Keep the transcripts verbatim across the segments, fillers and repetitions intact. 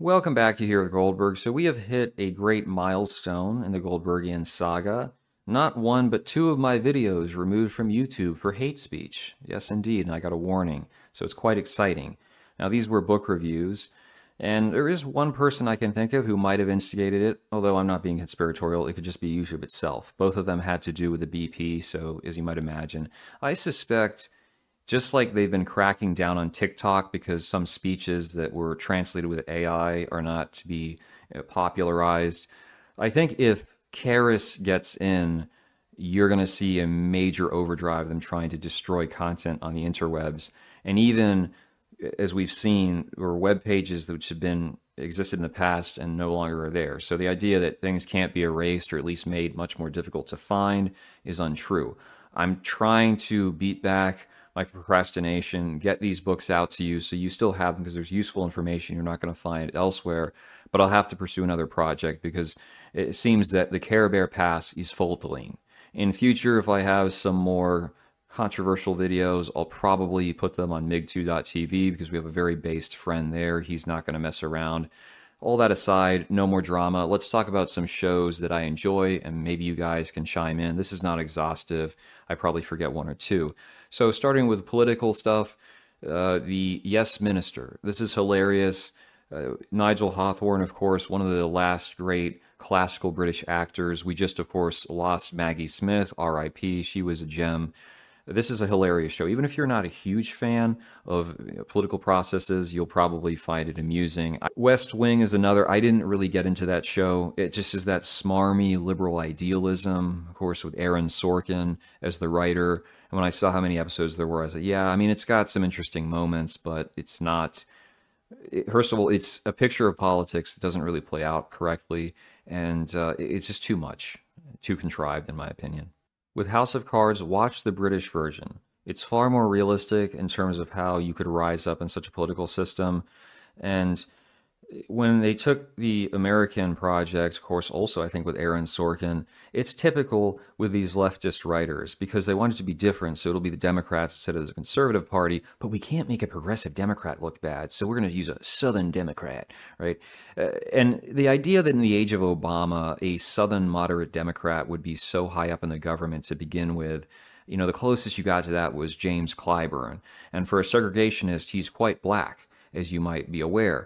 Welcome back to Here with Goldberg. So we have hit a great milestone in the Goldbergian saga. Not one, but two of my videos removed from YouTube for hate speech. Yes, indeed, and I got a warning, so it's quite exciting. Now, these were book reviews, and there is one person I can think of who might have instigated it, although I'm not being conspiratorial, it could just be YouTube itself. Both of them had to do with the B P, so as you might imagine, I suspect just like they've been cracking down on TikTok because some speeches that were translated with A I are not to be uh, popularized. I think if Karis gets in, you're going to see a major overdrive of them trying to destroy content on the interwebs. And even as we've seen, or web pages which have been existed in the past and no longer are there. So the idea that things can't be erased or at least made much more difficult to find is untrue. I'm trying to beat back my procrastination, get these books out to you so you still have them because there's useful information you're not going to find elsewhere. But I'll have to pursue another project because it seems that the Care Bear Pass is faltering. In future, if I have some more controversial videos, I'll probably put them on mig two dot t v because we have a very based friend there. He's not going to mess around. All that aside, no more drama. Let's talk about some shows that I enjoy, and maybe you guys can chime in. This is not exhaustive. I probably forget one or two. So starting with political stuff, uh, the Yes Minister. This is hilarious. Uh, Nigel Hawthorne, of course, one of the last great classical British actors. We just, of course, lost Maggie Smith, R I P She was a gem. This is a hilarious show. Even if you're not a huge fan of political processes, you'll probably find it amusing. West Wing is another. I didn't really get into that show. It just is that smarmy liberal idealism, of course, with Aaron Sorkin as the writer. And when I saw how many episodes there were, I said, yeah, I mean, it's got some interesting moments, but it's not... First of all, it's a picture of politics that doesn't really play out correctly, and uh, it's just too much, too contrived, in my opinion. With House of Cards, watch the British version. It's far more realistic in terms of how you could rise up in such a political system. And when they took the American project, of course, also I think with Aaron Sorkin, it's typical with these leftist writers because they want it to be different. So it'll be the Democrats instead of the Conservative Party, but we can't make a progressive Democrat look bad. So we're going to use a Southern Democrat, right? Uh, and the idea that in the age of Obama, a Southern moderate Democrat would be so high up in the government to begin with, you know, the closest you got to that was James Clyburn. And for a segregationist, he's quite black, as you might be aware.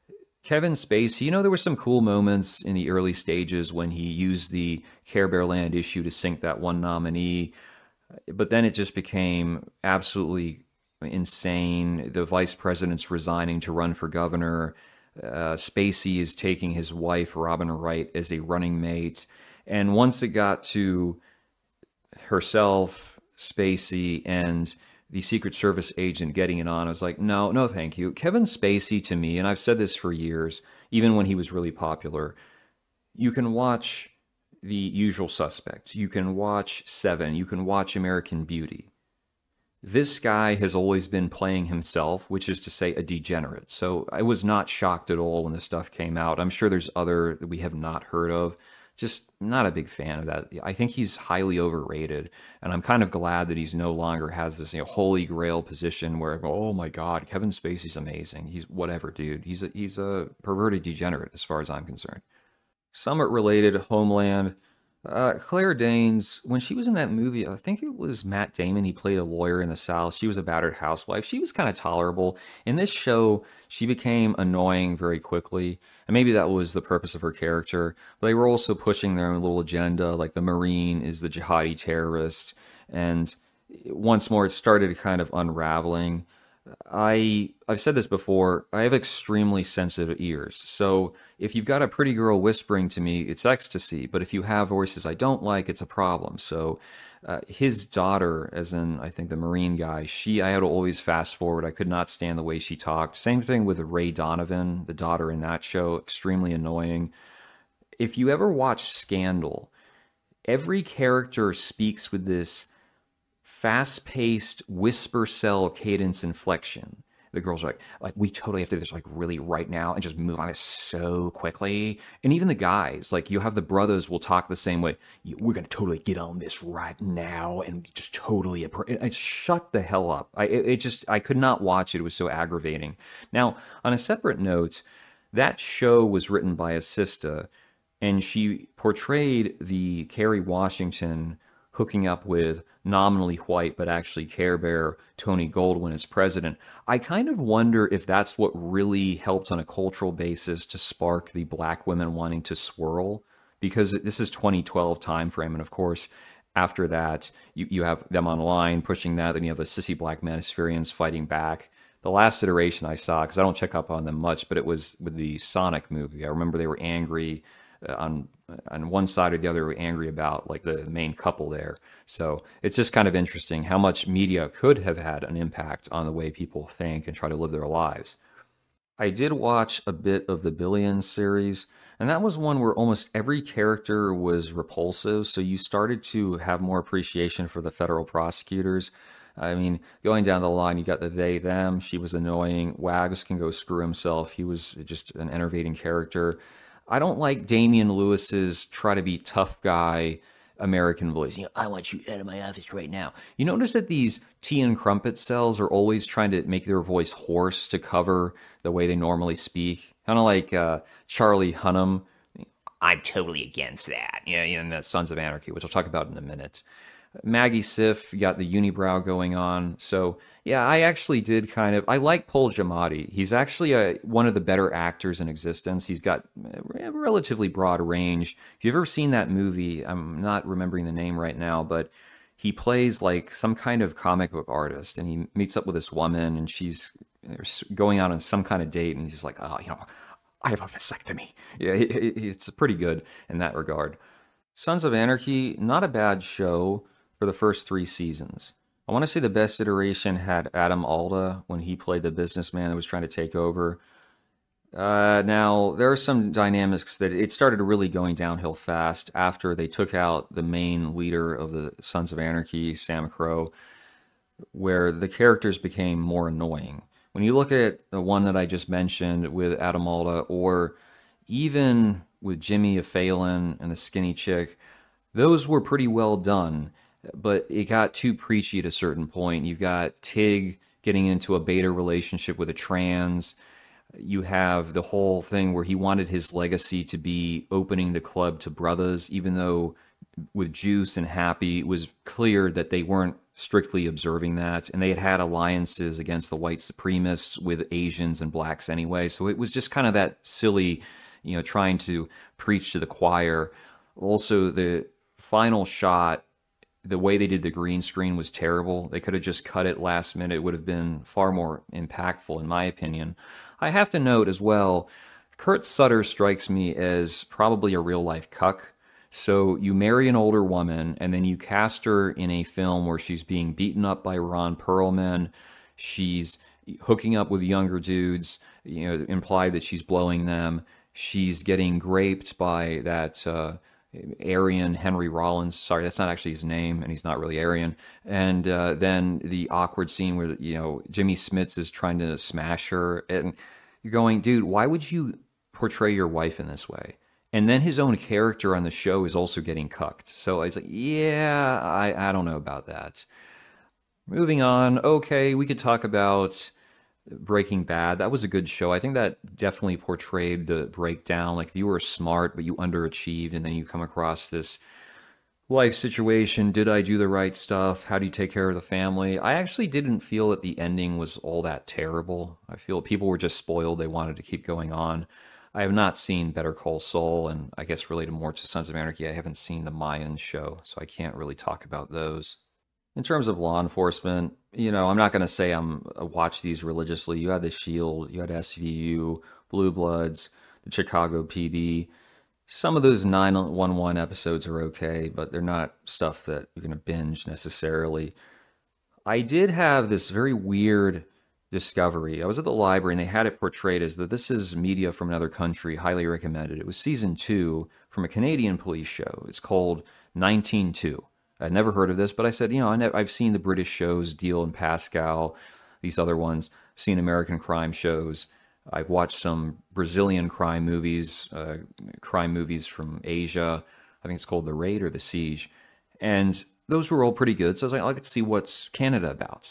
Kevin Spacey, you know, there were some cool moments in the early stages when he used the Care Bear Land issue to sink that one nominee, but then it just became absolutely insane. The vice president's resigning to run for governor. Uh, Spacey is taking his wife, Robin Wright, as a running mate. And once it got to herself, Spacey, and the Secret Service agent getting it on, I was like, no, no, thank you. Kevin Spacey, to me, and I've said this for years, even when he was really popular, you can watch The Usual Suspects, you can watch Seven, you can watch American Beauty. This guy has always been playing himself, which is to say a degenerate. So I was not shocked at all when this stuff came out. I'm sure there's other that we have not heard of. Just not a big fan of that. I think he's highly overrated, and I'm kind of glad that he's no longer has this, you know, holy grail position where, oh my God, Kevin Spacey's amazing. He's whatever, dude. He's a, he's a perverted degenerate as far as I'm concerned. Somewhat related, Homeland. Uh, Claire Danes, when she was in that movie, I think it was Matt Damon, he played a lawyer in the South. She was a battered housewife. She was kind of tolerable. In this show, she became annoying very quickly, and maybe that was the purpose of her character. But they were also pushing their own little agenda, like the Marine is the jihadi terrorist, and once more it started kind of unraveling. I, I've said this before, I have extremely sensitive ears. So if you've got a pretty girl whispering to me, it's ecstasy. But if you have voices I don't like, it's a problem. So uh, his daughter, as in, I think the Marine guy, she, I had to always fast forward. I could not stand the way she talked. Same thing with Ray Donovan, the daughter in that show, extremely annoying. If you ever watch Scandal, every character speaks with this fast-paced whisper cell cadence inflection. The girls are like, like, we totally have to do this like really right now and just move on it so quickly. And even the guys, like you have the brothers will talk the same way. We're going to totally get on this right now and just totally, it, shut the hell up. I, it, it just, I could not watch it. It was so aggravating. Now, on a separate note, That show was written by a sister, and she portrayed the Kerry Washington hooking up with nominally white but actually Care Bear Tony Goldwyn as president. I kind of wonder if that's what really helped on a cultural basis to spark the black women wanting to swirl, because this is twenty twelve timeframe, and of course, after that, you, you have them online pushing that, then you have the sissy black Manispherians fighting back. The last iteration I saw, because I don't check up on them much, but it was with the Sonic movie. I remember they were angry uh, on on one side or the other, were angry about like the main couple there. So it's just kind of interesting how much media could have had an impact on the way people think and try to live their lives. I did watch a bit of the Billions series, and that was one where almost every character was repulsive, so you started to have more appreciation for the federal prosecutors. I mean, going down the line, you got the they, them. She was annoying. Wags can go screw himself. He was just an enervating character. I don't like Damian Lewis's try to be tough guy American voice. You know, I want you out of my office right now. You notice that these tea and crumpet cells are always trying to make their voice hoarse to cover the way they normally speak. Kind of like uh, Charlie Hunnam. I'm totally against that. You know, in the Sons of Anarchy, which I'll talk about in a minute. Maggie Siff, you got the unibrow going on. So, yeah, I actually did kind of... I like Paul Giamatti. He's actually a, one of the better actors in existence. He's got a relatively broad range. If you've ever seen that movie, I'm not remembering the name right now, but he plays like some kind of comic book artist, and he meets up with this woman, and she's going out on some kind of date, and he's just like, oh, you know, I have a vasectomy. Yeah, it's pretty good in that regard. Sons of Anarchy, not a bad show for the first three seasons. I want to say the best iteration had Adam Alda when he played the businessman that was trying to take over. Uh, now, there are some dynamics that it started really going downhill fast after they took out the main leader of the Sons of Anarchy, Sam Crow, where the characters became more annoying. When you look at the one that I just mentioned with Adam Alda, or even with Jimmy Fallon and the skinny chick, those were pretty well done. But it got too preachy at a certain point. You've got Tig getting into a beta relationship with a trans. You have the whole thing where he wanted his legacy to be opening the club to brothers, even though with Juice and Happy, it was clear that they weren't strictly observing that. And they had had alliances against the white supremacists with Asians and blacks anyway. So it was just kind of that silly, you know, trying to preach to the choir. Also, the final shot, the way they did the green screen was terrible. They could have just cut it last minute. It would have been far more impactful, in my opinion. I have to note as well, Kurt Sutter strikes me as probably a real-life cuck. So you marry an older woman, and then you cast her in a film where she's being beaten up by Ron Perlman. She's hooking up with younger dudes, you know, implied that she's blowing them. She's getting raped by that... Uh, Aryan Henry Rollins, sorry, that's not actually his name, and he's not really Aryan. And uh, then the awkward scene where, you know, Jimmy Smits is trying to smash her, and you're going, dude, why would you portray your wife in this way? And then his own character on the show is also getting cucked. So I was like, yeah, I, I don't know about that. Moving on, okay, we could talk about Breaking Bad. That was a good show. I think that definitely portrayed the breakdown. Like, if you were smart, but you underachieved, and then you come across this life situation. Did I do the right stuff? How do you take care of the family? I actually didn't feel that the ending was all that terrible. I feel people were just spoiled. They wanted to keep going on. I have not seen Better Call Saul, and I guess related more to Sons of Anarchy, I haven't seen the Mayan show, so I can't really talk about those. In terms of law enforcement, you know, I'm not going to say I'm uh, watch these religiously. You had The Shield, you had S V U, Blue Bloods, the Chicago P D. Some of those nine one one episodes are okay, but they're not stuff that you're going to binge necessarily. I did have this very weird discovery. I was at the library and they had it portrayed as that this is media from another country, highly recommended. It was season two from a Canadian police show. It's called nineteen two. I'd never heard of this, but I said, you know, I ne- I've seen the British shows, Deal and Pascal, these other ones, seen American crime shows. I've watched some Brazilian crime movies, uh, crime movies from Asia. I think it's called The Raid or The Siege. And those were all pretty good. So I was like, I'd like to see what's Canada about.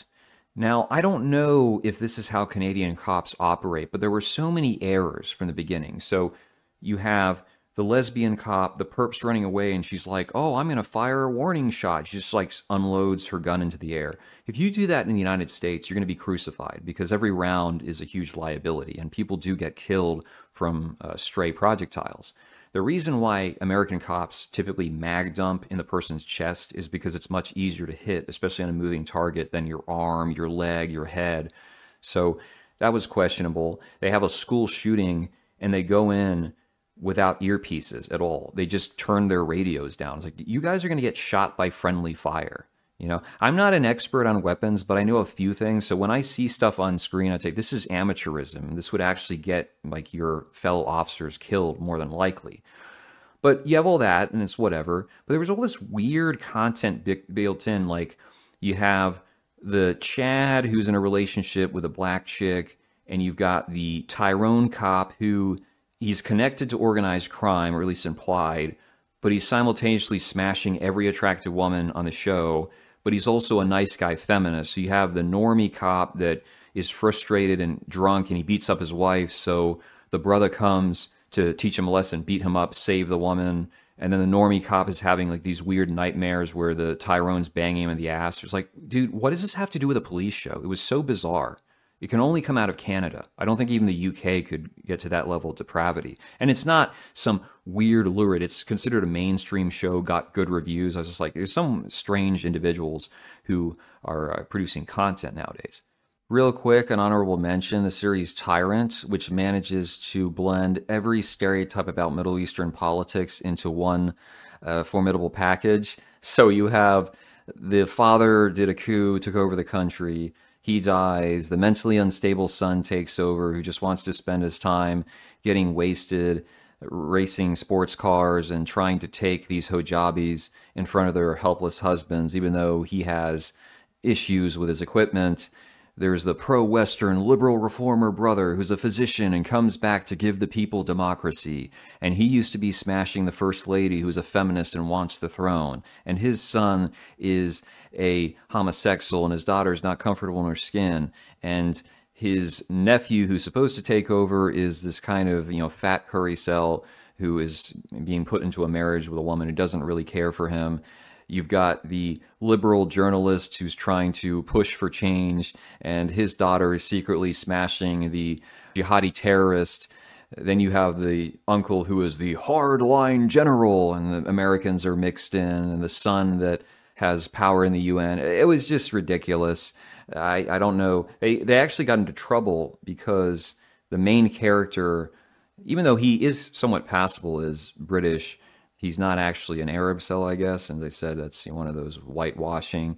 Now, I don't know if this is how Canadian cops operate, but there were so many errors from the beginning. So you have the lesbian cop, the perp's running away, and she's like, "Oh, I'm going to fire a warning shot." She just like unloads her gun into the air. If you do that in the United States, you're going to be crucified because every round is a huge liability, and people do get killed from uh, stray projectiles. The reason why American cops typically mag dump in the person's chest is because it's much easier to hit, especially on a moving target, than your arm, your leg, your head. So that was questionable. They have a school shooting and they go in without earpieces at all. They just turn their radios down. It's like, you guys are going to get shot by friendly fire. You know, I'm not an expert on weapons, but I know a few things. So when I see stuff on screen, I take, this is amateurism. This would actually get like your fellow officers killed more than likely. But you have all that and it's whatever. But there was all this weird content built in. Like you have the Chad who's in a relationship with a black chick, and you've got the Tyrone cop who he's connected to organized crime, or at least implied, but he's simultaneously smashing every attractive woman on the show. But he's also a nice guy feminist. So you have the normie cop that is frustrated and drunk and he beats up his wife. So the brother comes to teach him a lesson, beat him up, save the woman. And then the normie cop is having like these weird nightmares where the Tyrone's banging him in the ass. It's like, dude, what does this have to do with a police show? It was so bizarre. It can only come out of Canada. I don't think even the U K could get to that level of depravity. And it's not some weird lurid. It's considered a mainstream show, got good reviews. I was just like, there's some strange individuals who are uh, producing content nowadays. Real quick, an honorable mention, the series Tyrant, which manages to blend every stereotype about Middle Eastern politics into one uh, formidable package. So you have the father did a coup, took over the country. He dies. The mentally unstable son takes over, who just wants to spend his time getting wasted, racing sports cars, and trying to take these hijabis in front of their helpless husbands, even though he has issues with his equipment. There's the pro-Western liberal reformer brother who's a physician and comes back to give the people democracy. And he used to be smashing the first lady who's a feminist and wants the throne. And his son is a homosexual and his daughter's not comfortable in her skin. And his nephew who's supposed to take over is this kind of, you know, fat curry cell who is being put into a marriage with a woman who doesn't really care for him. You've got the liberal journalist who's trying to push for change, and his daughter is secretly smashing the jihadi terrorist. Then you have the uncle who is the hardline general, and the Americans are mixed in, and the son that has power in the U N. It was just ridiculous. I, I don't know. They, they actually got into trouble because the main character, even though he is somewhat passable, is British. He's not actually an Arab cell, I guess, and they said that's, you know, one of those whitewashing.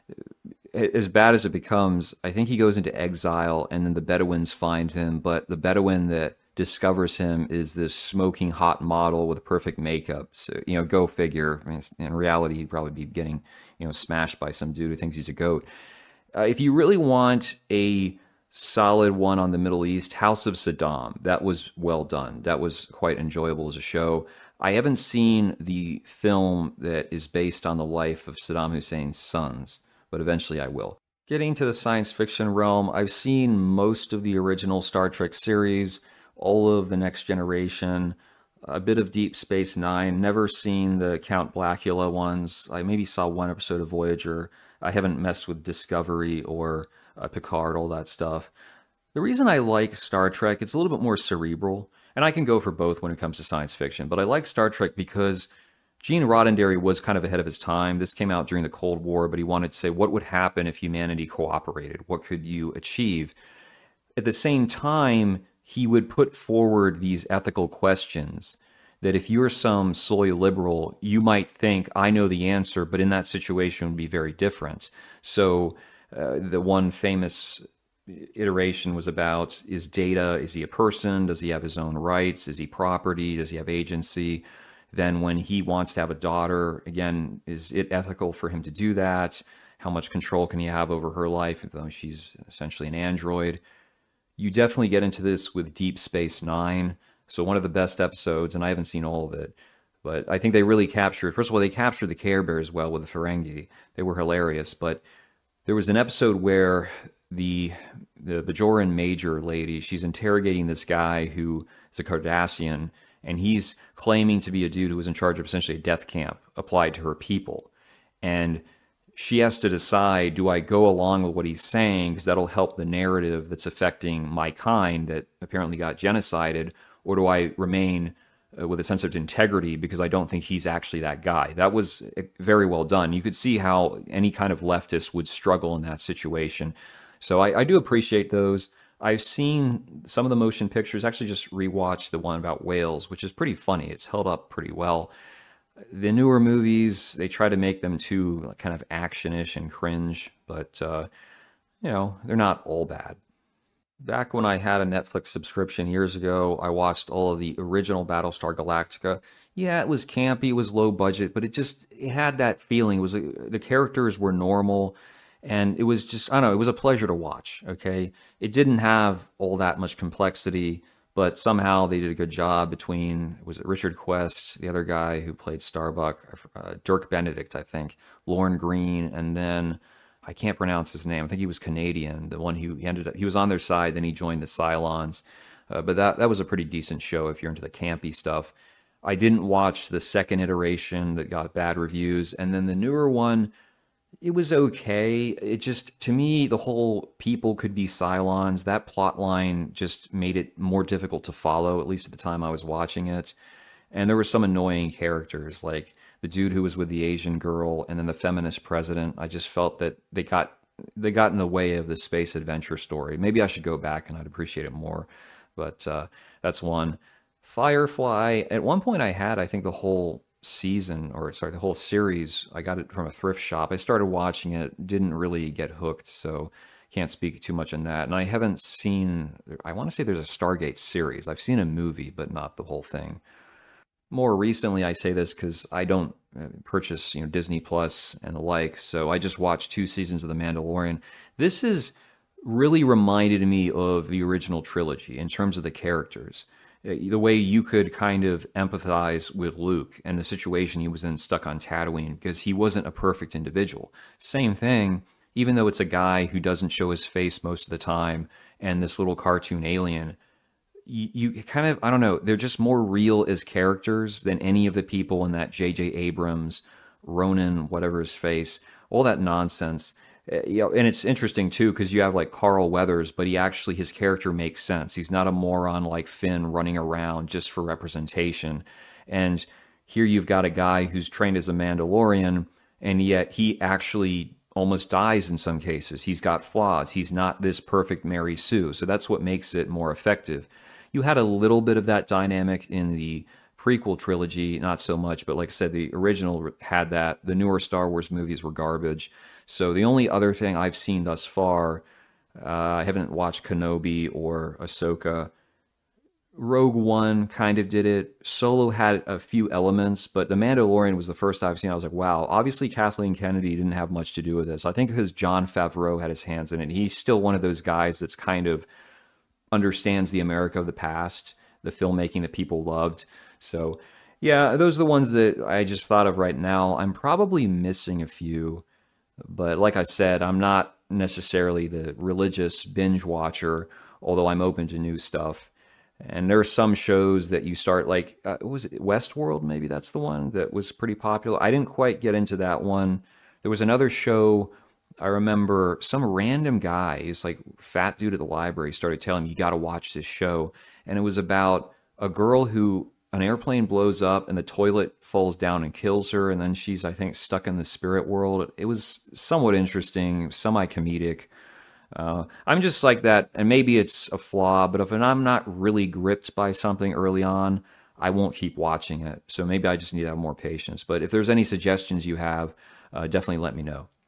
As bad as it becomes, I think he goes into exile, and then the Bedouins find him, but the Bedouin that discovers him is this smoking hot model with perfect makeup. So, you know, go figure. I mean, in reality, he'd probably be getting, you know, smashed by some dude who thinks he's a goat. Uh, if you really want a solid one on the Middle East, House of Saddam, that was well done. That was quite enjoyable as a show. I haven't seen the film that is based on the life of Saddam Hussein's sons, but eventually I will. Getting to the science fiction realm, I've seen most of the original Star Trek series, all of the Next Generation, a bit of Deep Space Nine, never seen the Count Blackula ones. I maybe saw one episode of Voyager. I haven't messed with Discovery or uh, Picard, all that stuff. The reason I like Star Trek, it's a little bit more cerebral. And I can go for both when it comes to science fiction, but I like Star Trek because Gene Roddenberry was kind of ahead of his time. This came out during the Cold War, but he wanted to say, what would happen if humanity cooperated? What could you achieve? At the same time, he would put forward these ethical questions that if you're some soy liberal, you might think, I know the answer, but in that situation it would be very different. So uh, the one famous iteration was about, is Data, is he a person? Does he have his own rights? Is he property? Does he have agency? Then when he wants to have a daughter, again, is it ethical for him to do that? How much control can he have over her life, even though she's essentially an android? You definitely get into this with Deep Space Nine. So one of the best episodes, and I haven't seen all of it, but I think they really captured, first of all, they captured the Care Bears well with the Ferengi. They were hilarious, but There was an episode where the the Bajoran major lady, she's interrogating this guy who is a Cardassian, and he's claiming to be a dude who was in charge of essentially a death camp applied to her people. And she has to decide, do I go along with what he's saying because that'll help the narrative that's affecting my kind that apparently got genocided, or do I remain uh, with a sense of integrity because I don't think he's actually that guy? That was very well done. You could see how any kind of leftist would struggle in that situation. So I, I do appreciate those. I've seen some of the motion pictures, actually just rewatched the one about whales, which is pretty funny. It's held up pretty well. The newer movies, they try to make them too kind of action-ish and cringe, but, uh, you know, they're not all bad. Back when I had a Netflix subscription years ago, I watched all of the original Battlestar Galactica. Yeah, it was campy, it was low budget, but it just, it had that feeling. It was, the characters were normal, and it was just, I don't know, it was a pleasure to watch, okay? It didn't have all that much complexity, but somehow they did a good job between, was it Richard Quest, the other guy who played Starbuck, uh, Dirk Benedict, I think, Lorne Greene, and then I can't pronounce his name. I think he was Canadian, the one who he ended up, he was on their side, then he joined the Cylons. Uh, but that, that was a pretty decent show if you're into the campy stuff. I didn't watch the second iteration that got bad reviews, and then the newer one, it was okay. It just, to me, the whole people could be Cylons, that plot line just made it more difficult to follow, at least at the time I was watching it. And there were some annoying characters, like the dude who was with the Asian girl and then the feminist president. I just felt that they got they got in the way of the space adventure story. Maybe I should go back and I'd appreciate it more. But uh, that's one. Firefly, at one point I had, I think, the whole season, or sorry, the whole series. I got it from a thrift shop. I started watching it, didn't really get hooked, so can't speak too much on that. And I haven't seen, I want to say there's a Stargate series. I've seen a movie, but not the whole thing. More recently, I say this because I don't uh, purchase, you know, Disney Plus and the like, so I just watched two seasons of The Mandalorian. This has really reminded me of the original trilogy in terms of the characters. The way you could kind of empathize with Luke and the situation he was in stuck on Tatooine because he wasn't a perfect individual. Same thing, even though it's a guy who doesn't show his face most of the time and this little cartoon alien, you, you kind of, I don't know, they're just more real as characters than any of the people in that J J Abrams, Ronan, whatever his face, all that nonsense. Uh, you know, and it's interesting too because you have like Carl Weathers, but he actually, his character makes sense. He's not a moron like Finn running around just for representation. And here you've got a guy who's trained as a Mandalorian, and yet he actually almost dies in some cases. He's got flaws. He's not this perfect Mary Sue. So that's what makes it more effective. You had a little bit of that dynamic in the prequel trilogy, not so much, but like I said, the original had that. The newer Star Wars movies were garbage. So the only other thing I've seen thus far, uh, I haven't watched Kenobi or Ahsoka. Rogue One kind of did it. Solo had a few elements, but The Mandalorian was the first I've seen. I was like, wow, obviously Kathleen Kennedy didn't have much to do with this. I think because Jon Favreau had his hands in it. He's still one of those guys that's kind of understands the America of the past, the filmmaking that people loved. So yeah, those are the ones that I just thought of right now. I'm probably missing a few. But like I said, I'm not necessarily the religious binge watcher, although I'm open to new stuff. And there are some shows that you start, like, uh, was it Westworld? Maybe that's the one that was pretty popular. I didn't quite get into that one. There was another show, I remember some random guy, he's like fat dude at the library, started telling me, you got to watch this show. And it was about a girl who, an airplane blows up and the toilet falls down and kills her, and then she's, I think, stuck in the spirit world. It was somewhat interesting, semi-comedic. Uh, I'm just like that, and maybe it's a flaw, but if I'm not really gripped by something early on, I won't keep watching it. So maybe I just need to have more patience. But if there's any suggestions you have, uh, definitely let me know.